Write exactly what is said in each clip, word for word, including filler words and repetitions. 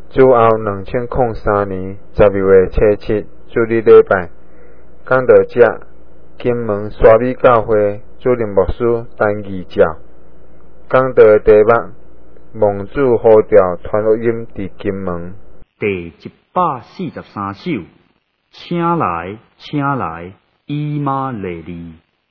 主后两千零三年十二月初七主日礼拜，讲到这，金门沙美教会主任牧师陈义照讲到题目：蒙主呼召传福音伫金门。 第一百四十三首，请来，请来，以马内利。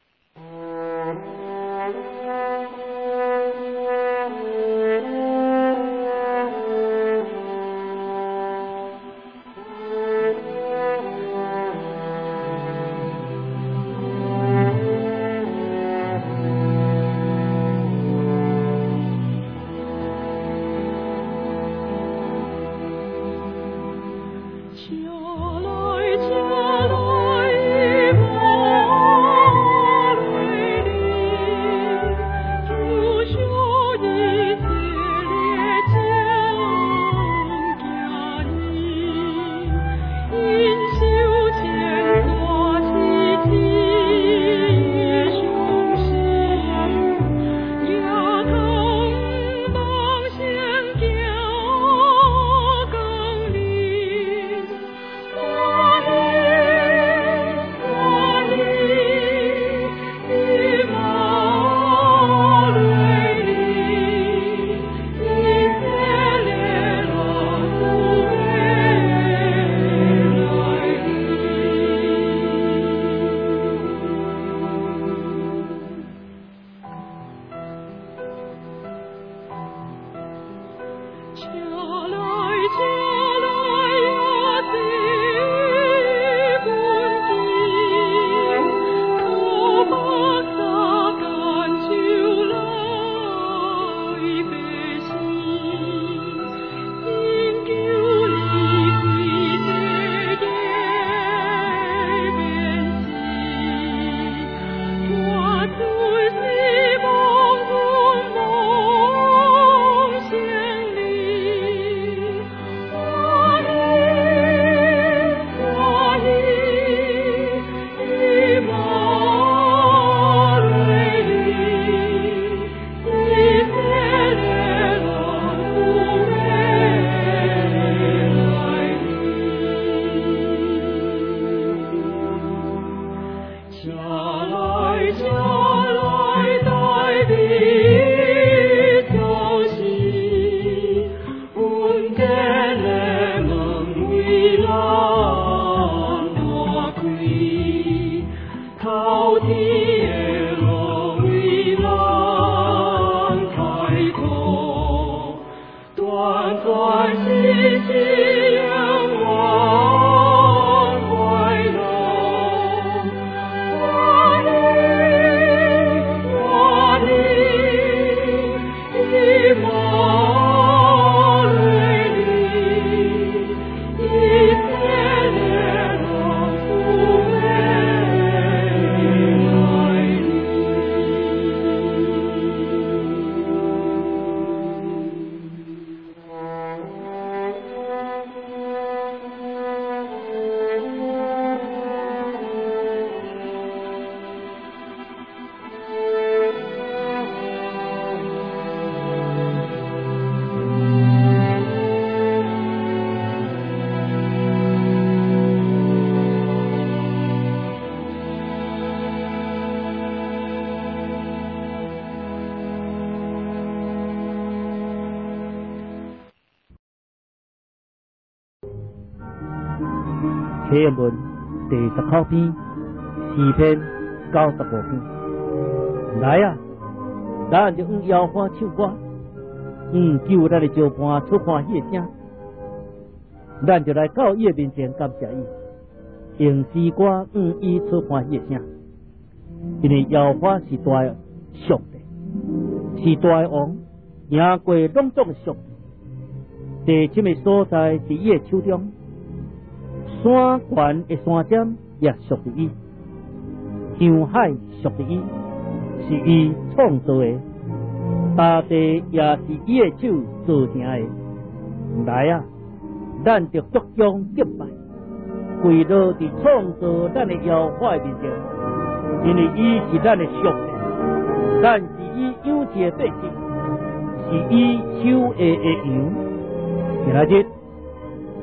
启文第十九篇，诗篇九十五篇。来啊，咱就用摇花唱歌，嗯，求咱的招伴出欢喜的声。咱就来到伊的面前感谢伊，用诗歌嗯伊出欢喜的声。因为摇花是大的上帝，是大的王，赢过拢总的上帝。第七个所在是伊的手中。山悬的山尖也属于伊，江海属于伊，是伊创造的，大地也是伊的手造成的。来啊，咱就足将敬拜，跪落伫创造咱的摇花的面前，因为伊是咱的上帝，咱是伊养殖的对象，是伊手下的羊。今仔日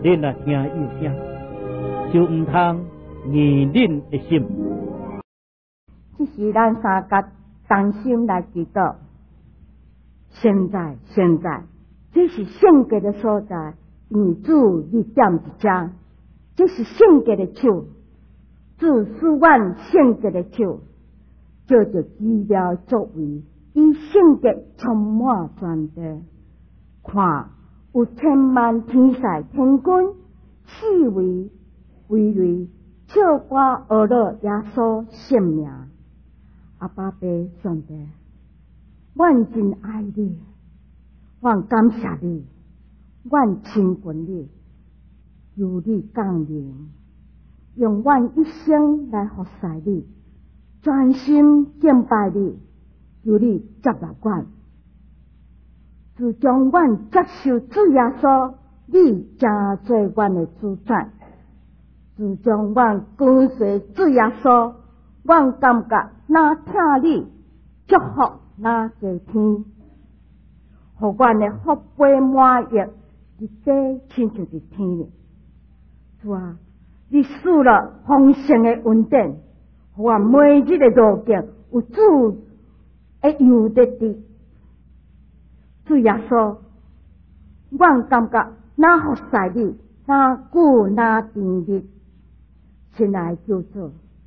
恁啊听伊的声，就毋通硬恁的心。 这是咱三甲同心来祈祷。现在，现在，这是圣洁的所在，因为主你点一遮，这是圣洁的手，主使阮圣洁的手，照着奇妙作为，以圣洁充满全地。看，有千万天使天军，四围围围，唱歌学乐耶稣性命。阿爸爸上帝，阮真爱你，阮感谢你，阮亲近你，由你降临，用阮一生来服侍你，专心敬拜你，由你接纳阮。自将阮接受主耶稣，你真做阮的主宰。自将阮跟随主耶稣，阮感觉那听你祝福那地天，互阮的福杯满溢，伫底亲像伫天里。主啊，你赐了丰盛的恩典，互阮每日的路径有主的由得伫。主耶稣，阮感觉那服侍你，那久那甜蜜，亲爱救主，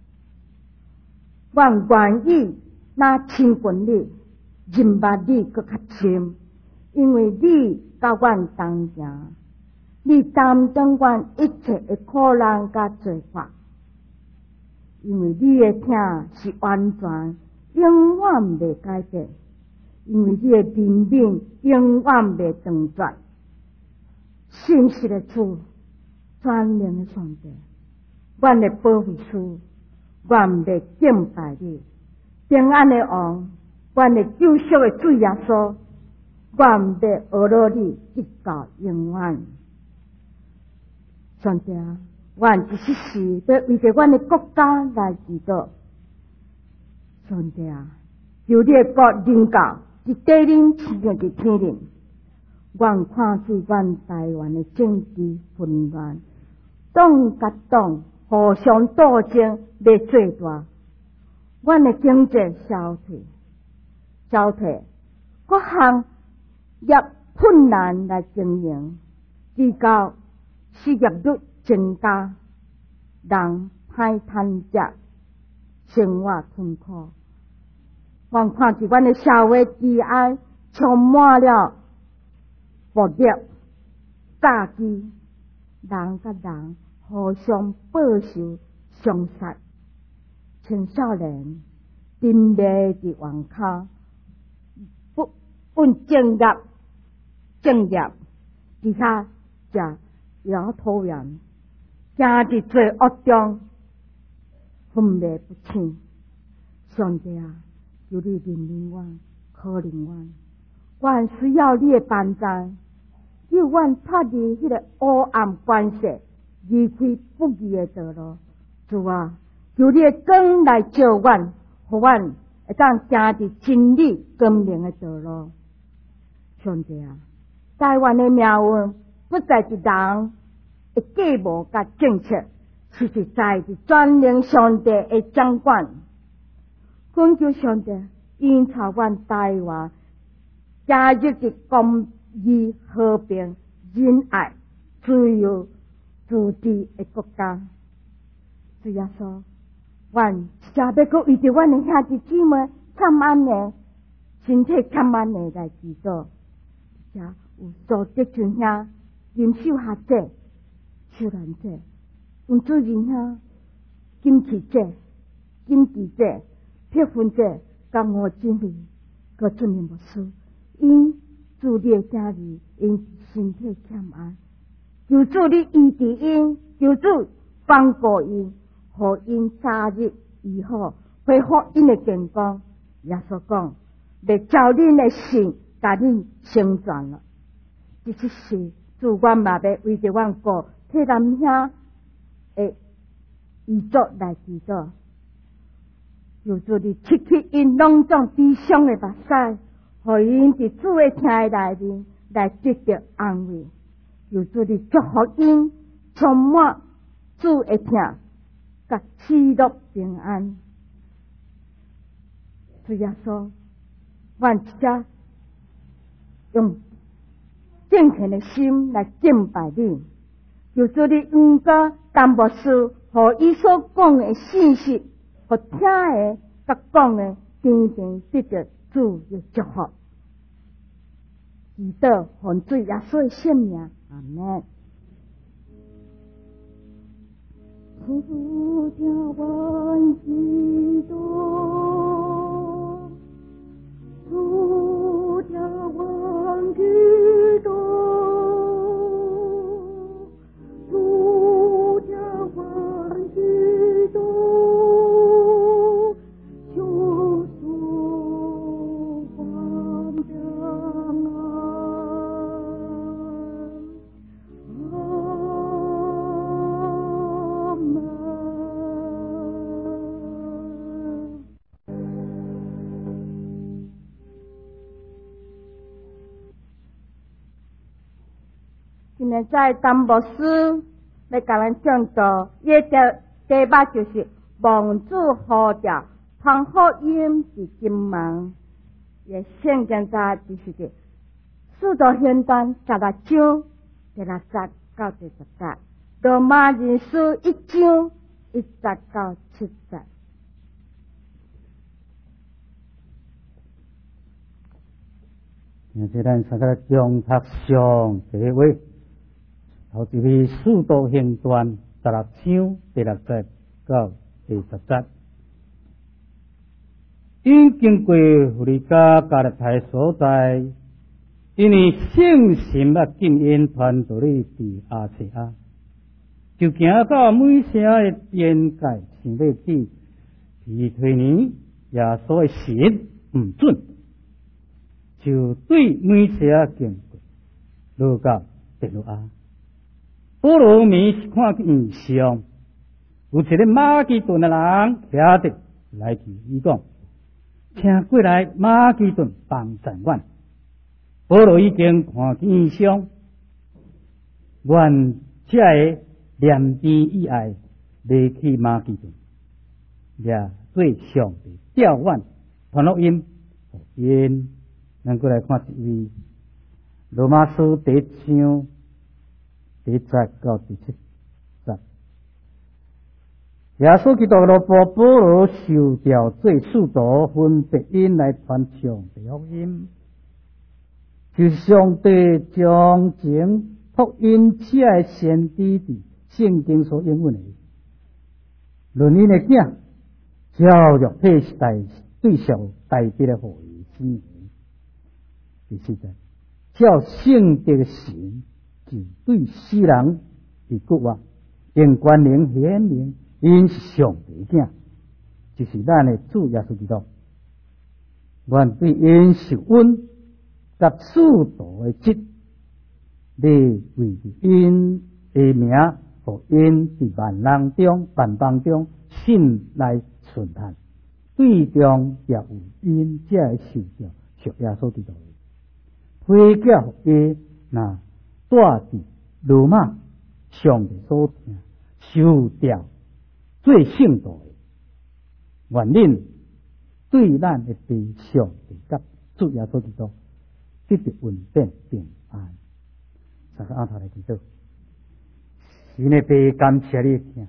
阮愿意那亲近你，认捌你搁较深，因为你甲阮同行，你担当阮一切的苦难甲罪罚，因为你的听是完全，永远袂改变。因为你的怜悯永远袂断绝，信实的主，全能的上帝，阮的保护师，阮袂敬拜你，平安的王，阮的救赎的主耶稣，阮袂学乐你直到永远。上帝啊，阮一时时要为着阮的国家来祈祷。上帝啊，求你的国临到。伫地恁亲像伫天恁，阮看见阮台湾的政治混乱，党甲党互相斗争，要做大，阮的经济消退，消退，各项业困难来经营，直到失业率增加，人歹趁食，生活困苦。阮看见阮的社会悲哀，充满了暴力、诈欺，人甲人互相报仇、相杀，青少年沉溺伫网口，不问正业、正业，伫遐食摇头丸，行伫罪恶中，昏迷不醒。上帝啊！求你怜悯阮，可怜阮，阮需要你的帮助，叫阮脱离迄个黑暗关系，离开不义的道路。主啊，求你的光来照阮，互阮会当行伫真理光明的道路。上帝啊，台湾的命运不在是人的计谋甲政策，实实在是全能上帝的掌管。恳求上帝引导阮台湾加入的公义、和平、仁爱、自由、自治的国家。主耶稣，阮正要搁为着阮的兄弟姊妹欠安的身体欠安的来祈祷，也有所得群兄、金秀学者、秀兰者、黄主任兄、金奇者、金记者。结婚者甲吴经理，个尊任牧师，因主你的家儿，因身体欠安，求主你医治因，求主帮助因，互因早日医好，恢复因的健康。耶稣讲，要照恁的信，甲恁成全了。这些事，主阮嘛要为着阮国替咱兄的遗嘱来祈祷。求主你切去因拢总悲伤的目屎，互因伫主的听的内面来得到安慰。 求主的祝福因充满主的听，甲喜乐平安。主耶稣，愿一只用敬虔的心来敬拜你，求主的恩膏甘牧师，和伊所讲的信息，和听的甲讲的，天天得到主的祝福。祈祷奉主耶稣的圣名，阿门。主叫万基督，主叫万基督，主叫万基督，救赎万平安。今日在甘牧师要甲咱讲道，伊的题目就是望主呼召，传福音是金门。也圣经在就是的，使徒行传十六章第六节到第十节，罗马人书一章一节到七节。 现在咱三个中读上第一位。头一位使徒行传十六章第六节到第十节，因经过弗利加加勒泰所在，因为圣神啊进因传到你伫亚细亚，就行到每城的边界，想要去提推尼耶稣的神唔准，就对每城经过，落到第六亚。保罗面是看见象，有一个马其顿的人徛伫来去伊讲，请过来马其顿帮衬阮。保罗已经看见象，阮这个念边以外离去马其顿，也对上帝调阮传福音，因咱过来看一位罗马书第一章。第一节到第七节，耶稣基督罗保保罗受调做使徒，分别因来传上帝福音，就是上帝将前福音赐的先知伫圣经所应允的，论因的囝，教育迄时代对象代表的后裔子民。第四节，叫圣帝的神。是对世人是句话，用权能显明，因是上帝囝，就是咱的主耶稣基督。愿对因受恩，甲使徒的职，你为因的名，互因伫万人中、万邦中信来顺探，最终也有因这的受教，属耶稣基督的，推教福音那。带伫罗马上帝所听受调做圣徒的，愿恁对咱的地上帝甲主耶稣基督得到稳定平安。三个阿头来祈祷，神的父，感谢你的听，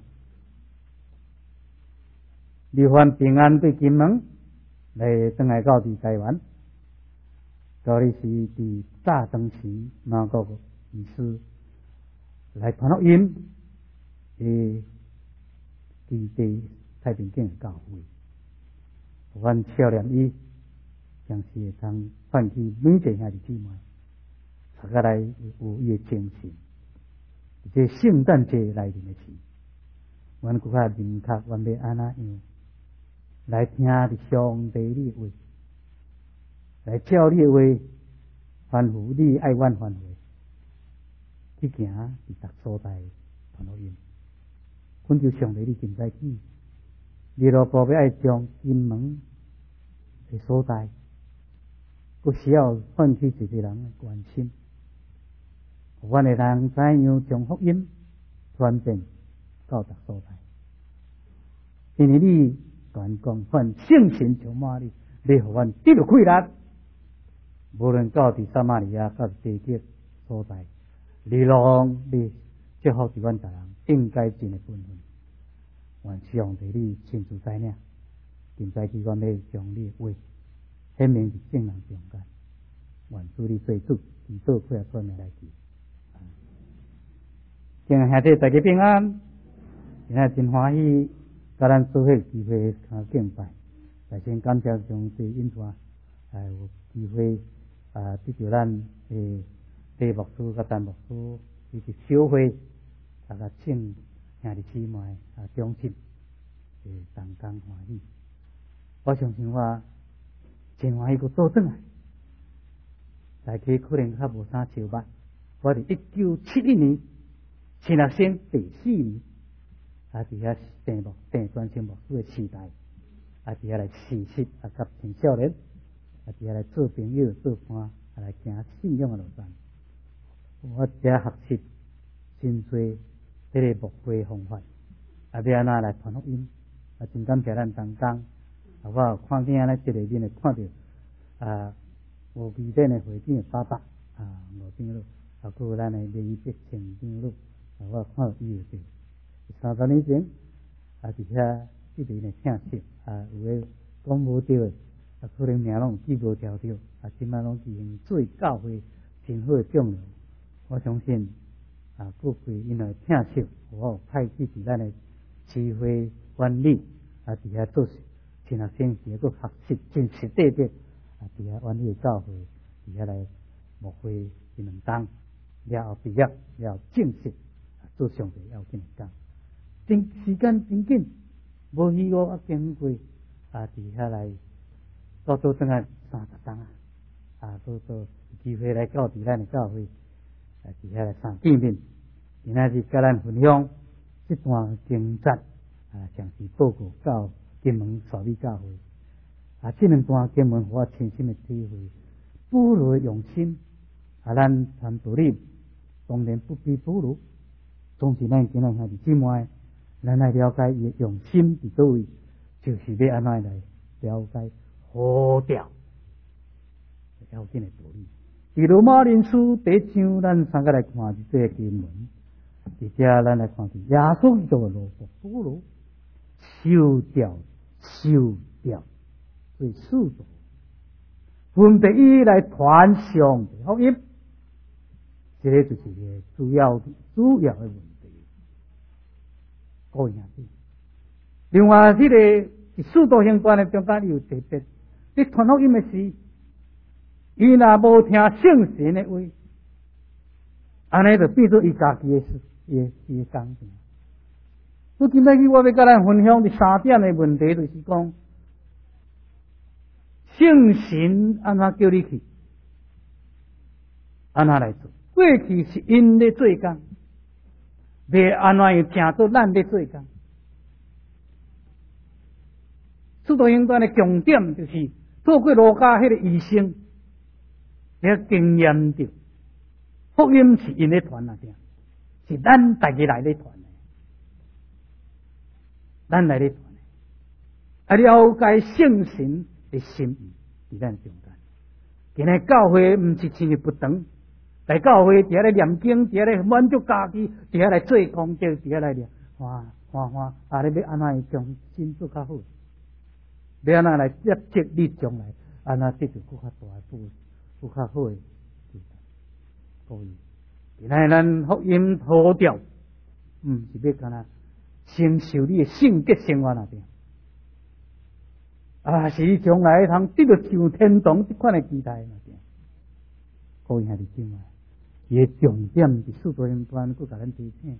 你还平安对金门来转来到伫台湾，到底是伫早当时哪个？意思来传福音，诶，伫地太平间的教会，阮少年伊，将是会通唤起每一个兄弟姊妹，大家来有伊的精神。这圣诞节来临的时，阮搁较认确，阮要安怎样来听伫上帝你的话，来照你的话，吩咐你爱阮吩咐。去行伫逐所在传福音，恳求上帝你真在起，你若宝贝爱将金门的所在，佫需要唤起一个人的关心， 阮的人怎样将福音传遍到达所在？因为你传讲，凡圣神充满你，你互阮得到快乐。无论到伫撒玛利亚，到地极所在，你拢你祝福伫阮大人应该尽的本分。愿上帝你亲自知领，并在期阮要将你的话显明伫圣人中间。愿主你做主，祈祷快乐传命来去。敬爱兄弟大家平安，今仔真欢喜，甲咱做伙机会啊敬拜，来先感谢上帝引带，啊有机会啊得到咱诶李牧师甲陈牧师以及小会，大家请兄弟姊妹啊忠心，诶同工欢喜。我相信我真欢喜佫倒转来，大家可能较无啥笑捌，我伫一九七一年。新学生第四年，啊，伫遐订牧订专圣牧师的时代，啊，伫遐来实习，啊，甲青少年，啊，伫遐来做朋友、做伴，啊，来行信仰的路线。我伫遐学习真侪迄个牧会方法，啊，要安怎来传福音，啊，真感谢咱同工，啊，我有看见安尼一个面会看到啊，无美典的会长的爸爸啊，吴长老，啊，还有咱的李必成长老。啊，我看到伊个三十年前，啊，伫遐一直来听说，啊，有诶讲无对诶，啊，可能名拢记无条条，啊，即摆拢已经做教会真好诶长老。我相信，啊，各位因来听说，我派去伫咱诶机会管理，啊，伫遐做新学生时个学习真实地的，啊，伫遐管理教会，伫遐来牧会一两当，了后毕业了后正式。做上帝要紧的工，真时间真紧，无虚我啊经过啊，伫遐来到做等下三十档啊，啊，做做机会来到伫咱的教会，啊，伫遐来相见面，今仔日甲咱分享这段经节啊，详细报告到金门沙美教会啊，这两段经文我深深的体会，保罗用心啊，咱传道理当然不比保罗。总是咱今仔兄弟姊妹，咱来了解伊用心伫倒位，就是要安怎来了解好调要紧的道理。伫罗马人书第一章，咱三个来看这个经文。伫遮咱来看，耶稣基督的罗伯保罗修调修调为使徒，分别伊来传上帝福音。这个就是个主要主要的问题。各位兄弟，另外这个使徒行传的中间有特别，你传福音的时，伊若无听圣神的话，安尼就变做伊家己的事，伊的伊的工程。我今仔日我要甲咱分享第三点的问题，就是讲圣神安怎叫你去，安怎来做？过去是因咧做工，未安怎样正做咱咧做工。使徒行传的重点就是透过路加迄个医生，了经验着福音是因咧传啊，是咱大家来咧传的，咱来咧传的，啊了解圣神的心意伫咱中间。今日教会毋是亲日不长。来教会，伫遐来念经，伫遐来满足家己，伫遐来做功德，伫遐来念，哇哇哇！啊，你要安怎将心做较好？要安怎来接接你将来，安怎得到更较大、更更较好的？各位，今仔咱福音好调，嗯，是要干呐承受你的圣洁生活那边，啊，是你将来通得到上天堂这款的期待那边。各位兄弟姊妹。伊个重点伫使徒行传，佮甲咱提醒，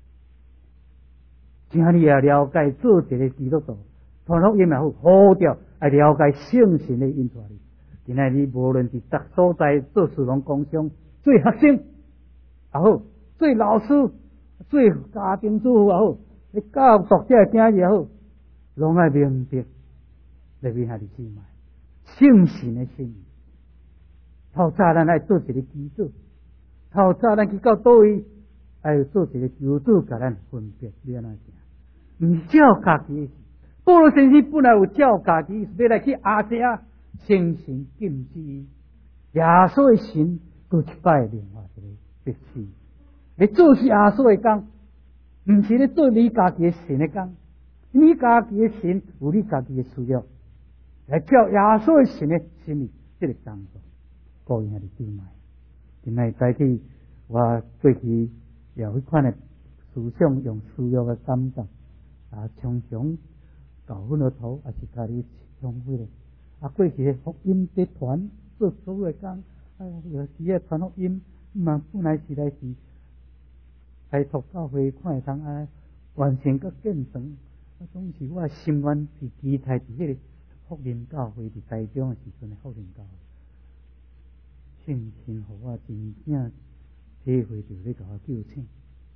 请你也了解做一个基督徒，传福音也好，好调爱了解圣神的引带你。今仔日无论是逐所在做事农工商，做学生也好，做老师，做家庭主妇也好，你教读者囝儿也好，拢爱明白，来为兄弟姊妹，圣神的心意。透早咱爱做一个基础。 透早咱去到倒位，还要做一个求主甲咱分别要安怎行，毋是照家己的事。保罗先生本来有照家己要来去亚细亚诚心禁止耶稣的神，搁一摆另外一个别事。你做是耶稣的工，毋是咧做你家己的神的工。你家己的神有你家己的需要，来照耶稣的神的心意，这个工作，个人还是姊妹。今仔早起我过去有迄款的思想，用需要的感觉啊，常常搞混了头，也是家己浪费咧。啊，过去的福音集团做所有的工，哎呀，有时啊传福音，嘛本来是来是开拓教会，看会通啊完成个建成。啊，总是我心愿是期待伫迄个福音教会伫台中的时阵的福音教会，圣神互我真正体会到咧甲我救醒。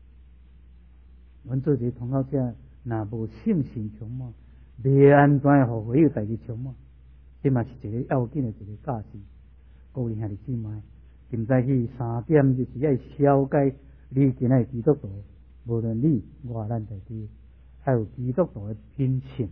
阮做一个通告者，若无圣神充满，袂安怎互会有代志充满，这嘛是一个要紧的一个价值。各位兄弟姊妹，今早起三点就是要了解你今仔基督徒，无论你外咱在地。还有基督徒的品性，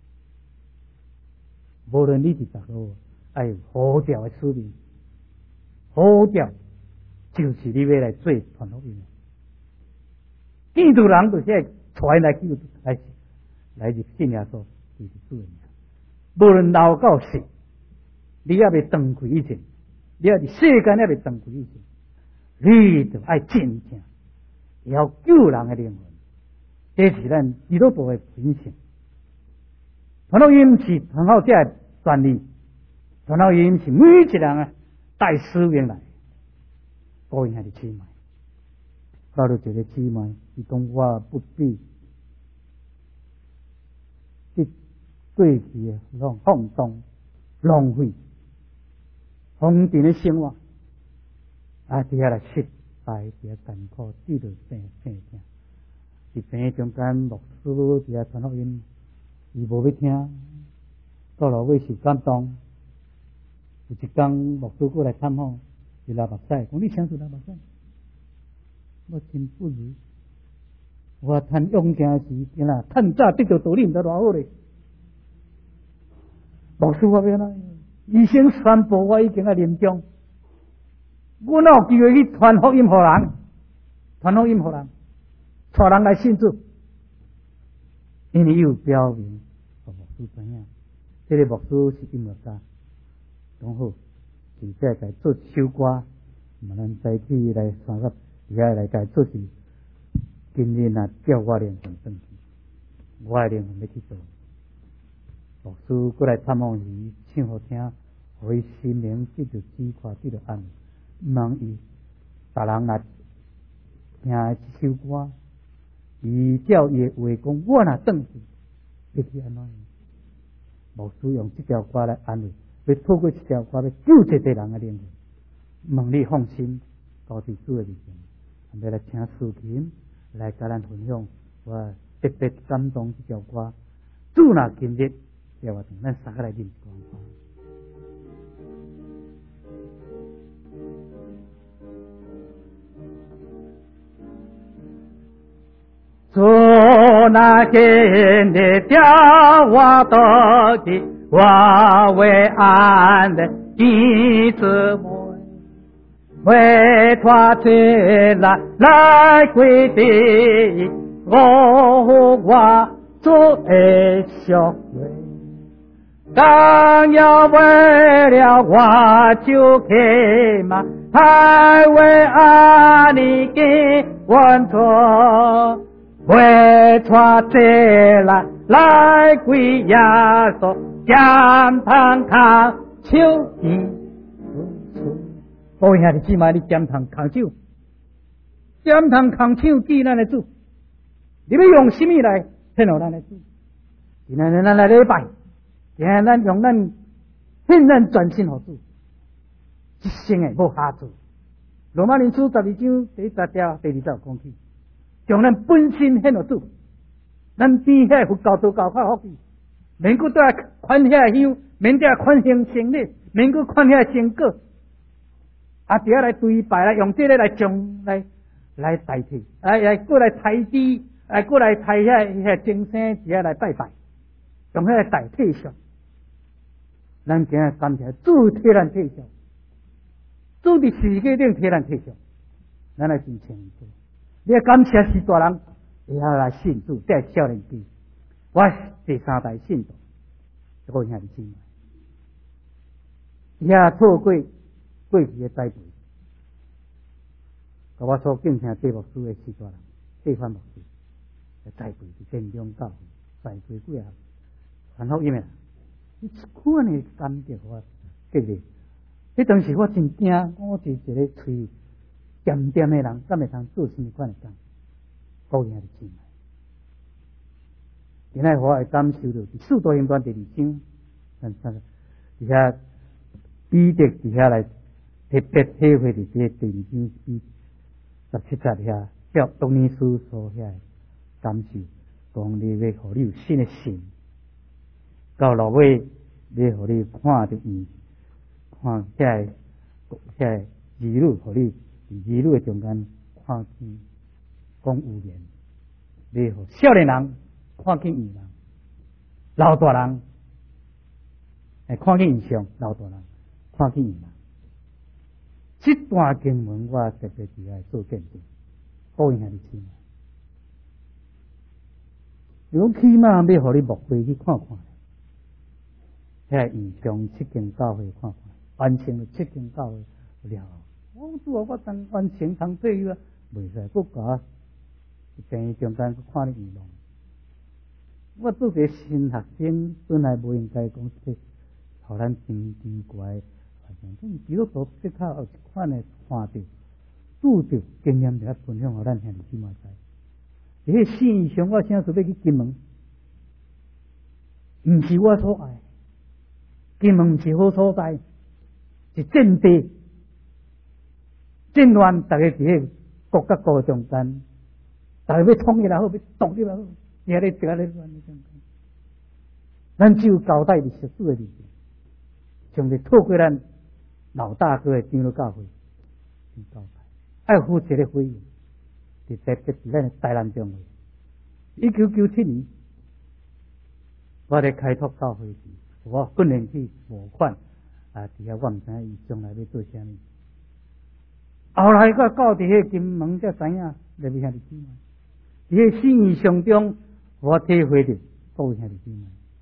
无论你是哪路，还有呼召的使命，呼召就是你要来做传福音。基督人就是要传来基督来来入信耶稣，就是主的名。无论老到死，你也未断开以前，你也伫世间也未断开以前，你就爱真正要救人的灵魂。这是咱基督徒的品性。传福音是传好者的专利，传福音是每一人啊带使命来。各位兄弟姊妹，到了一个姊妹，伊讲我不必即过去的浪放纵、浪费、封建的生活，啊，接下来失败、伫啊艰苦、遇到病病痛。伫病中间，牧师伫遐传福音，伊无要听，到落尾受感动。有一天，牧师过来探访，伊流目屎，讲你请出流目屎，我真不如。我趁勇行时，今仔趁早得到道理，毋知偌好咧。牧师我要哪？医生宣布我已经啊临终，我哪有机会去传福音互人？传福音互人？带人来信主，因为有表明，互牧师知影，这个牧师是音乐家，讲好，而且该做一首歌，嘛咱再去来三个，而且来该做是，今日啊叫我灵魂转去，我的灵魂要去做。牧师过来探望伊，唱好听，互伊心灵得到支持，得到安慰，望伊，逐人来听这首歌。伊照伊的话讲，我若转去，要去安怎样？牧师用这条歌来安慰，要透过这条歌来救这个人的灵魂。望你放心，高伫主的面前，要来请诗琴来甲咱分享。我特别感动这条歌，主若今日要我同咱三个来念光花。主那今日叫我到底，我为安的弟子们，为他罪来来归地，我我做的小鬼，刚要为了我就给嘛，还为爱你给完成。为他这来来归耶稣，检堂扛手伊。各位兄弟姊妹，你检堂扛手，检堂扛手记咱的主，你要用什么来献互咱的主？今仔日咱来礼拜，今仔咱用咱献咱全心互主，一生的无下处。罗马人书十二章第一十条第二十讲起。将咱本身献互主，咱边遐佛教徒教法福气，免搁再款遐香，免再款行成礼，免搁款遐成果， 啊，底下来对拜来用这个来将来来代替，来来过来抬低，来过来抬遐遐精神底下来拜拜，用遐来代替上。咱今日感谢主替咱退休，主伫世界顶替咱退休，咱来真清楚。你要感谢是大人，会晓来信主，这少年期，我第三代信徒，我兄弟姊妹，也错过过去的栽培，甲我所敬请地牧师的是大人，地番牧师，栽培是真宗教，栽培几啊，传福音的。你看呢，感觉我激励。迄当时我真惊，我是一个嘴咸咸的人，敢会通做什么款的工？高兄弟姊妹，今仔我会感受到《使徒行传》第二章，但但底下彼得底下来特别体会的这第二章第十七节遐，叫当尼斯所遐感受，讲你要互你有新的心。到落尾，要互你看着伊，看遐遐儿女，互你伫儿女的中间看见讲有言，要互少年人看见异人，老大人会看见异象，老大人看见异人。这段经文我特别伫来做见证，好兄弟姊妹，如果起码要互你目光去看看。遐异象七间教会看看，完成了七间教会了。我拄好我当完成通退休啊，袂使搁甲病中间去看你异样。我做个新学生，本来无应该讲这，互咱真奇怪。反正基督徒即刻有一款的看到、拄着经验，就分享互咱兄弟姊妹知。迄新异象，我现在准备去金门，毋是我所爱。金门毋是好所在，是战地、战乱，大家伫迄国甲国中间，大家要统一也好，要独立也好，也咧伫咧乱咧中间。咱只有交代伫实主的里面，上帝透过咱老大哥的长老教会，去交代，爱负责的回应，伫特别伫咱的台南中会，一九九七年，我咧开拓教会时。我训练去募款啊！底下我唔知伊将来要做啥物。后来我到伫迄金门才知影，入去兄弟姊妹，伫迄新异象中，我体会着各位兄弟姊妹。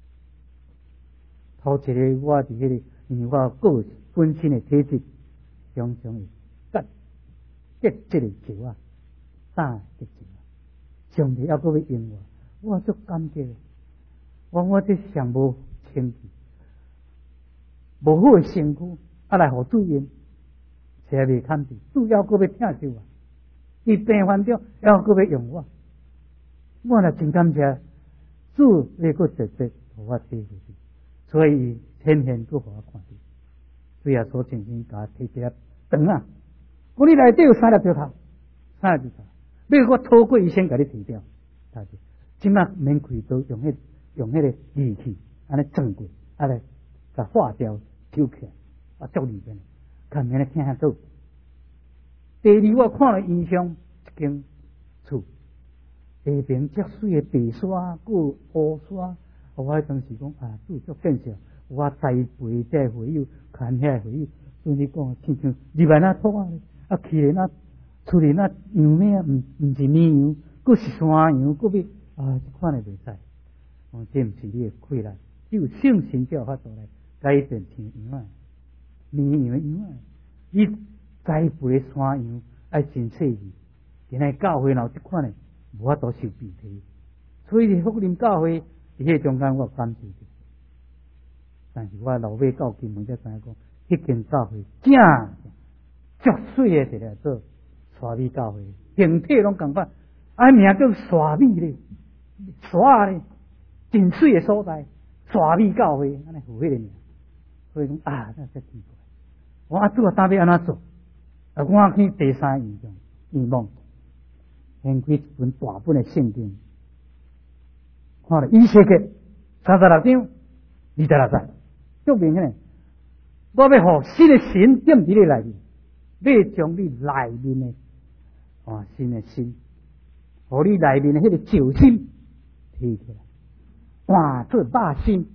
头一个我伫迄个，因为我个本身的体质常常会结结这个球啊，打结球啊，上帝还佫要用我，我足感激。我我这上无清气。无好的身躯，啊来互主用，实在未堪住，主要搁要疼惜我，伊病患中要搁要用我，我若真感谢主，你搁直接互我体会去，所以伊天天搁互我看到，最后所情形甲摕一粒肠啊，我你内底有三粒石头，三粒石头，要我透过医生甲你提掉，他就即马免开刀，用迄用迄个仪器安尼装过，啊来甲化掉。抽起来，啊，足里边，看免咧听下到。第二，我看了印象一间厝，下边遮水的白沙，过乌沙，我迄当时讲啊，主足建设，我栽培这回友，看遐回友，对你讲，亲像入来那土啊，啊去咧那，出嚟那样咩啊？唔唔是绵羊，佫是山羊，佫比啊，这款的袂使。哦，这毋是你的困难，只有信心才有法度来。改变天羊啊，绵羊的羊啊，你栽培的山羊爱真细致。今仔教会闹这款的，无法度受病体，所以福音教会伫迄中间我感受着。但是我老尾到金门才知影讲，迄间教会正足水的，一个做沙米教会，形体拢共款，啊名叫沙米咧，沙咧，真水的所在，沙米教会，安尼有迄个名。所以讲啊，那真奇怪。我啊，主啊，打要安怎做？啊，我去第三愿望，愿望，掀开一本大本的圣经，看了以西结三十六章二十六节，足明显。我要互新的神点伫你内面， 要将你内面的换新的心，互你内面的迄个旧心提起来，换做肉心。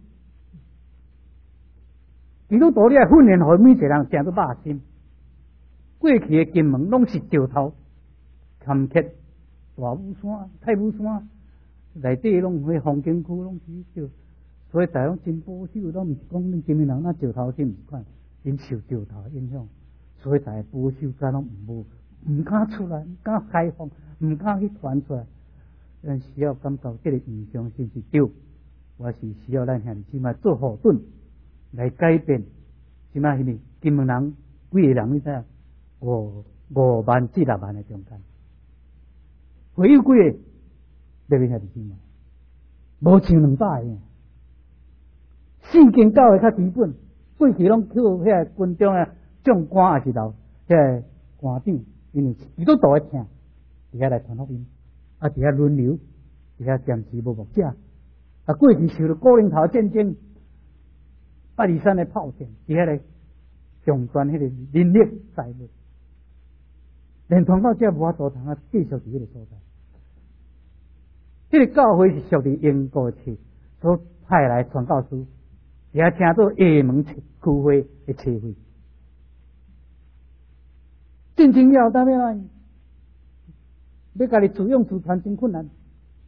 基督徒你来训练，互每一个人成做肉心。过去的金门拢是石头、坎坷、大武山、太武山，内底拢迄风景区拢是石，所以大家拢真保守，拢毋是讲恁金门人那石头真唔款，因受石头影响，所以大家保守甲拢唔唔敢出来，唔敢开放，唔敢去传出来。咱需要感到这个印象是不是对？我是需要咱兄弟姊妹做后盾来改变。即摆迄个金门人几个人你知影？五五万至六万的中间，会有几个？你别兄弟姊妹，无像两百个。四间教会较基本，过去拢靠遐个军中啊将官也是留遐个官长，因为伊都大个听，伫遐来传福音。啊！伫遐轮流，伫遐暂时无牧者。啊，过去受了古宁头战争、八二三的炮战，伫遐来中断迄个人力财物，连传教者无法度通啊，继续伫迄个所在。迄、这个教会是属于英国市所派来传教士，伫遐请做厦门区会的车会。战争了，当然。要家己自用自传真困难，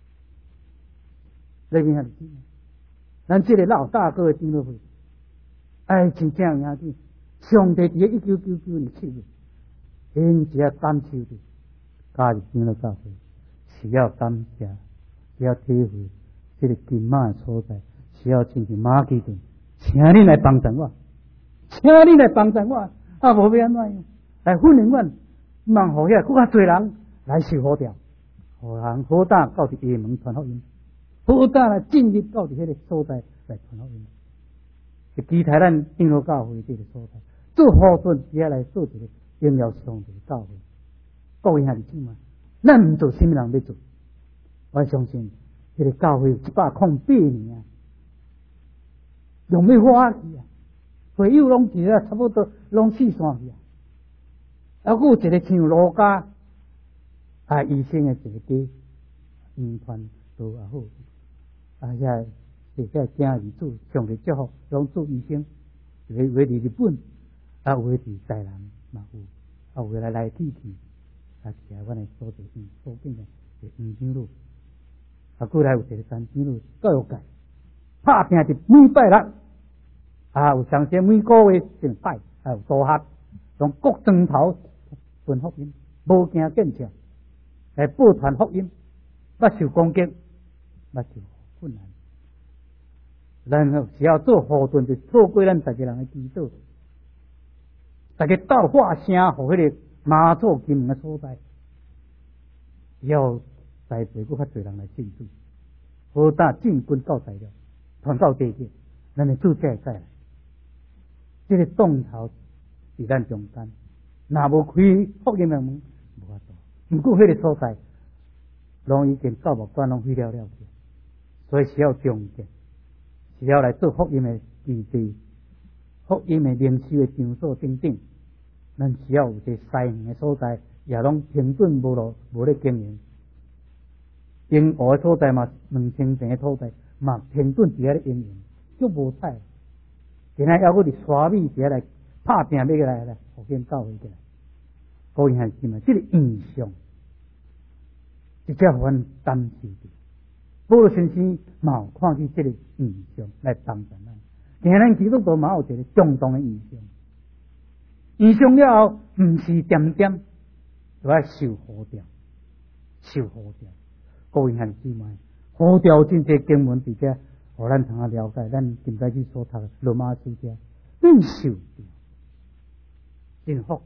你明下子，咱这个老大哥的长老会，哎，真正有影子。上帝伫一九九九年七月，因只感受着加入长老教会，需要感谢，需要体会这个金马的所在，需要进去马其顿，请你来帮助我，请你来帮助我，啊，无要安怎样来训练阮，望互遐更较侪人。来受好调，互人好胆到伫厦门传福音，好胆来进入到伫迄个所在来传福音。是期待咱长老教会这个所在，做好盾也来做一个荣耀上帝的教会。各位兄弟姊妹，咱毋做什么人要做？我相信迄个教会有一百零八年啊，用要花去啊，会友拢是啊，差不多拢四散去啊，还佫有一个像罗家。啊，医生的一个家，院团都也好，啊，遐这些囝儿子上帝祝福，拢做医生，有的有的伫日本，啊，有的伫台南嘛有，啊，有的来来去去，啊，是啊，阮的所在嗯，所见的是黄长老，啊，过来有一个三长老教育界，拍拼是每拜六，啊，有上些每个月成拜，还有大学，用各砖头分福音，无惊见笑。来报传福音，捌受攻击，捌受困难。咱只要做后盾，就做过咱大家人的基础。大家斗发声，互迄个马祖金门的所在，要栽培搁较侪人来信主，好打进军到材料，传到地界，咱的主才会再来。这个洞头伫咱中间，若无开福音的门，无法度。不过，迄个所在，拢已经教务馆拢废了了去，所以需要重建，需要来做福音的基地、福音的灵修的场所等等。咱需要有一个西园的所在，也拢停顿无路，无咧经营。英湖的所在嘛，两千平的土地嘛，停顿伫遐咧经营，足无彩。今仔要搁伫沙米伫遐来拍拼，要来来福建教会起来。各位兄弟姊妹，这个印象。直接互阮担视着，保罗先生嘛有看见这个印象来帮助咱。今咱基督徒嘛有一个共同的印象，印象了后，毋是点点，就要受呼召，受呼召。各位兄弟姊妹，呼召真侪经文伫遮，互咱通啊了解。咱今早去所读的罗马书遮，真受召，真福。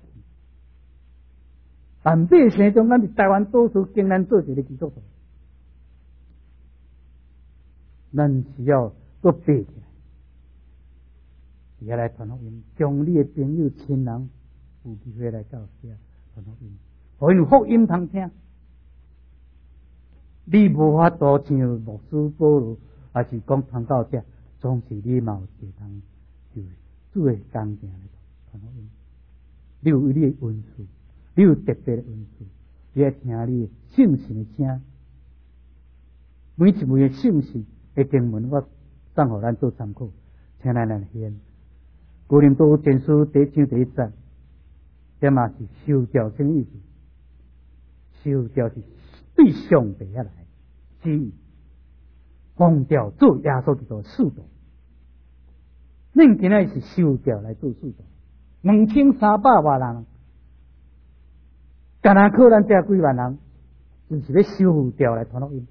但百姓中，咱伫台湾多数竟然做一个基督徒，咱需要搁爬起来，伫遐来传福音，将你的朋友亲人有机会来到遮传福音，互因有福音通听。你无法度像牧师保罗，还是讲传道者，总是你嘛有一通就主的工程来传福音。 你有你的恩赐，你有特别的恩赐，你要听你的圣神的声。每一位的圣事的经文，我送互咱做参考，请咱来念。哥林多前书第一章第一节，这嘛是受教什么意思？受教是对上帝而来，旨意奉调做耶稣基督使徒。恁今仔是受教来做使徒，两千三百万人，干那靠咱这几万人，就是要受教来传福音。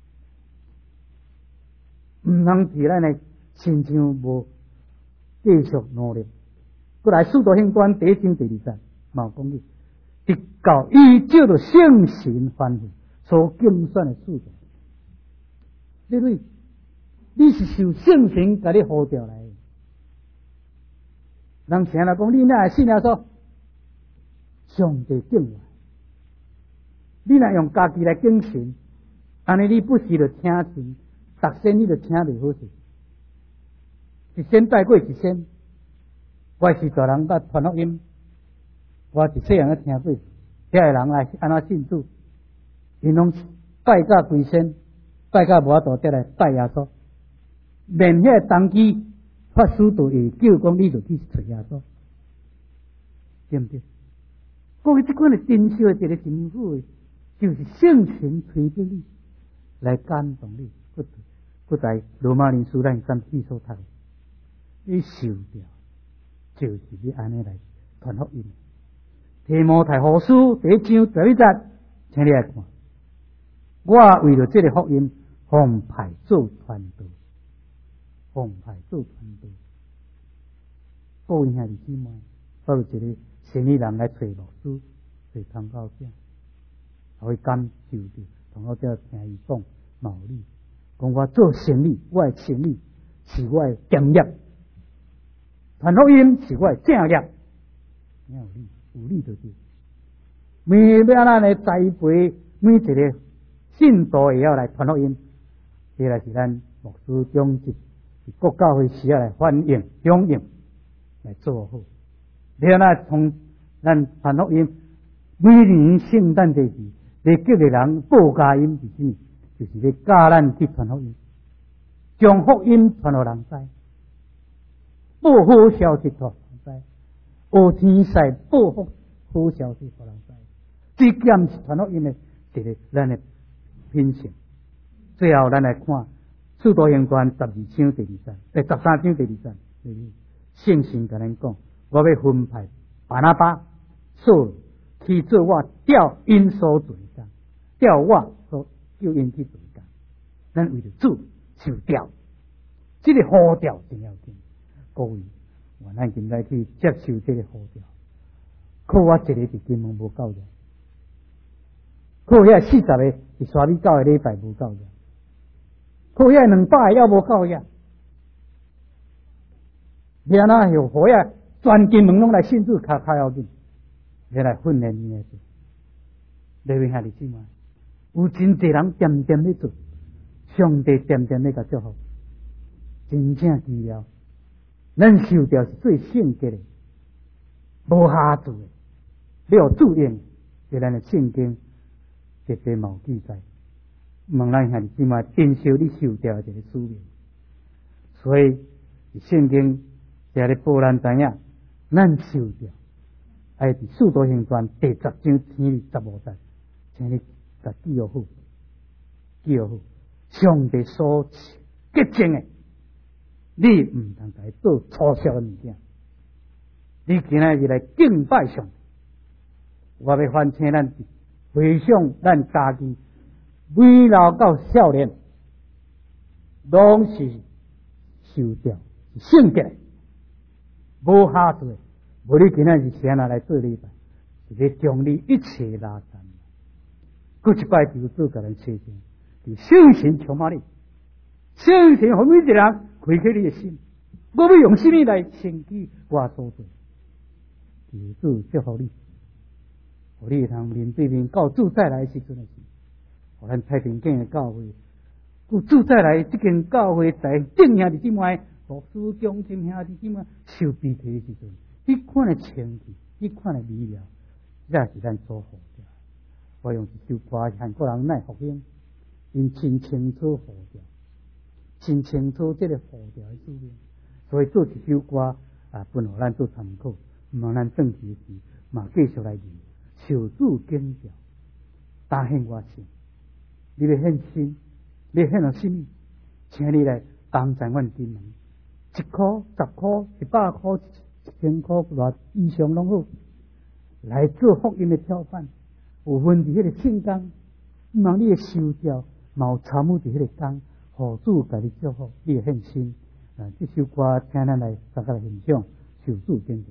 唔通是咱的心肠无继续努力。过来，使徒行传第一章第二节，毛讲的，直到依照着圣神吩咐所竞选的使徒。你对，你是受圣神甲你呼召来的。人成日讲，你哪会信耶稣？上帝敬我。你若用家己来敬神，安尼你不是着听神。逐仙你就听袂好势，一仙拜过一仙。我是大人捌传福音，我一世人咧听过，遐个人来安怎信主，因拢拜甲归仙，拜甲无法度得来拜耶稣。连遐个当机法师都会叫讲，你就去找耶稣，对不对？过去即款的真实的一个政府，就是圣神推着你来感动你。不在罗马人书咱三记所读，你受掉，就是你安尼来传福音。提摩太后书第一章十一节，请你来看。我为了这个福音，奉派做传道，奉派做传道。各位兄弟姊妹，我有一个生意人来找牧师，找传教者，我会感受到传教者听伊讲道理。讲我做生意，我的生意是我的兼业，传福音是我的正业。你有理，有理就对。每要咱来栽培每一个信徒，也要来传福音。这来是咱牧师中职国教会需要来欢迎、响应来做好。然后呢，从咱传福音，每年圣诞节时，你叫个人报佳音是什么？就是要教咱去传福音，将福音传互人知，报好消息互人知，学天使报福好消息互人知。最减是传福音的一个咱的品性。最后咱来看《使徒行传》十二章第二节，第十三章第二节，圣神甲咱讲，我要分派巴拿巴、扫罗去做我调因所做的工，调我所叫因去做工。咱为了主受调，这个呼召真要紧。各位，我咱今仔去接受这个呼召，靠我一个是根本无够的，靠遐四十个是刷米教的礼拜无够的，靠遐两百个也无够呀。然后有好呀，全金门拢来信主，较较要紧，来来训练你的事。你位兄弟姊妹，有真侪人点点咧做，上帝点点咧甲祝福，真正奇妙。咱受调是最圣洁的，无瑕疵的，你有注应，对咱的圣经绝对冇记载。问咱兄弟姊妹，珍惜你受调的这个使命。所以圣经在咧报咱知影，咱受调，爱伫《使徒行传》第十章天十五节，请你甲记好，记好，上帝所洁净的。你唔通来做粗俗的物件，你今仔日来敬拜上帝。我要反请咱回想咱家己，未老到少年，拢是受调圣洁，无瑕疵。无你今仔日先拿来做礼拜，是要将你一切拉散。过一摆就做甲咱切身，你圣神充满你，圣神互每一个人开启你的心，我要用什么来升起我所做？求主祝福你，互你通面对面到主再来时阵的事，互咱太平间的教会，故主再来这间教会在正兄弟姊妹、牧师、中心兄弟姊妹受逼迫的时阵，你看的情绪， 迄款的美妙，才是咱所获着。我用一首歌，韩国人乃福音，因真清楚获着，真清楚这个获着的主命，所以做一首歌啊，本互咱做参考，毋通咱转去时嘛继续来念，受主敬照，答应我心。你要献心，你要献了什么？请你来帮咱阮金门，一箍、十箍、一百箍、一千箍，偌以上拢好，来做福音的跳板。有份伫迄个圣工，毋通你的收掉，嘛有参与伫迄个工，互主甲你祝福，你的献心。啊，这首歌请咱来大家来欣赏，受主敬照。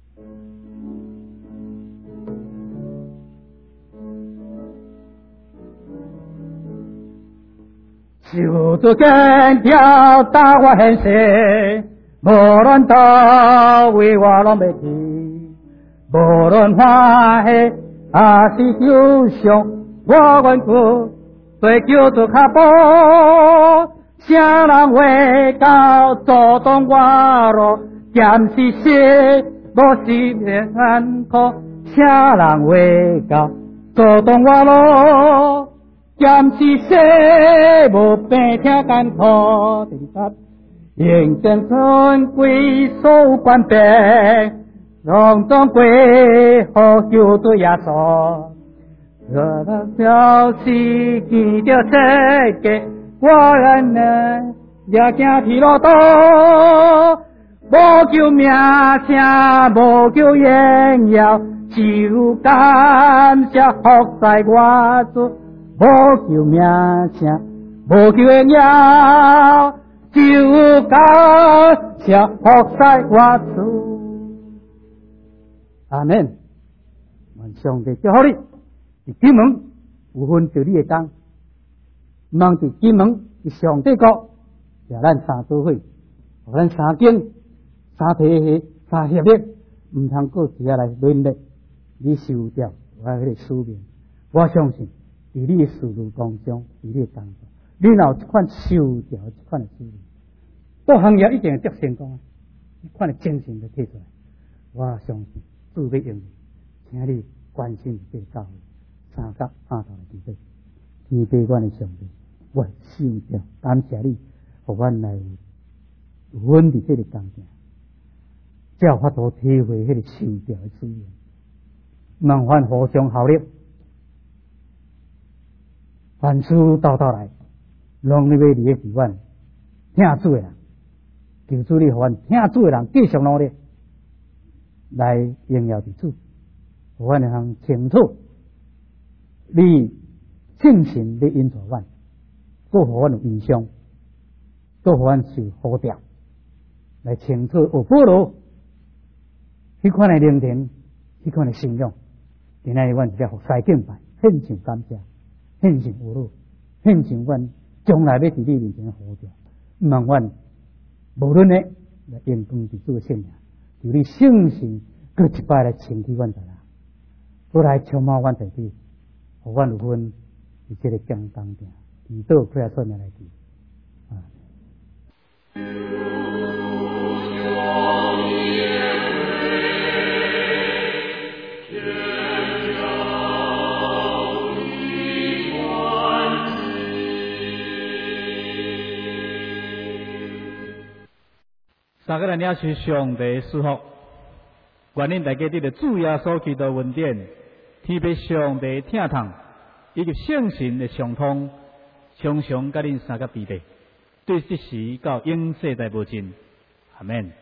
受主敬照，答我献心，无论倒位我拢袂去，无论欢喜还是忧伤，我愿去追求做脚步。啥人为到阻挡我路，暂时些无时间艰苦。啥人为到阻挡我路，暂时些无病痛艰苦。第三，认真尊贵所有官兵，拢总归好救主耶稣。若那消息见着世界，我人呢也惊天落刀，无求名声，无求荣耀，就感谢福在我主。无求名声，无求荣耀，就感谢福在我主。阿门。愿上帝祝福你。伫金门有份着你的工，毋通伫金门伫上帝国，也咱三组会，互咱三经、三体系、三协力，毋通过伫遐来连累你受掉我迄个使命。我相信伫你的事路当中，伫你的工作，你若有一款受掉一款的使命，做行业一定会得成功啊！一款的精神就摕出来，我相信主要用你，请你关心这个教会。三角阿头的地位，天父阮的上帝，我受掉，感谢你，互阮来有阮伫这个工程，才有法度体会迄个受掉的滋味。望阮互相效力，凡事斗斗来，拢要离个是阮听主的人，求主你互阮听主的人继续努力，来荣耀伫主，互阮会通清楚。你信心你因助阮，搁互阮有印象，搁互阮受呼召，来清楚有保罗迄款的聆听，迄款的信仰。今仔日阮是要服侍敬拜，献上感谢，献上有路，献上阮将来要伫你面前的呼召。毋望阮无论呢来用光伫主的圣名，由你圣神搁一摆来清起阮大家，搁来充满阮大地。互阮有份伫这个讲当中，祈祷配合说明来记啊。 三个人也是上帝赐福，愿恁大家得到主耶稣基督恩典。天父上帝听堂以及圣神的相通，常常甲恁三个彼得，对即时到永世代无尽。阿门。